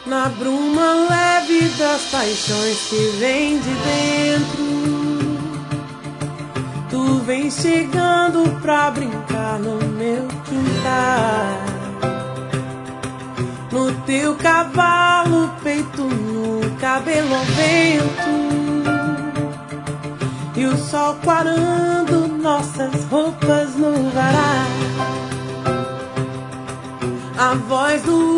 Na bruma leve das paixões que vem de dentro, tu vem chegando pra brincar no meu quintal. No teu cavalo, peito no cabelo ao vento, e o sol quarando nossas roupas no varal. A voz do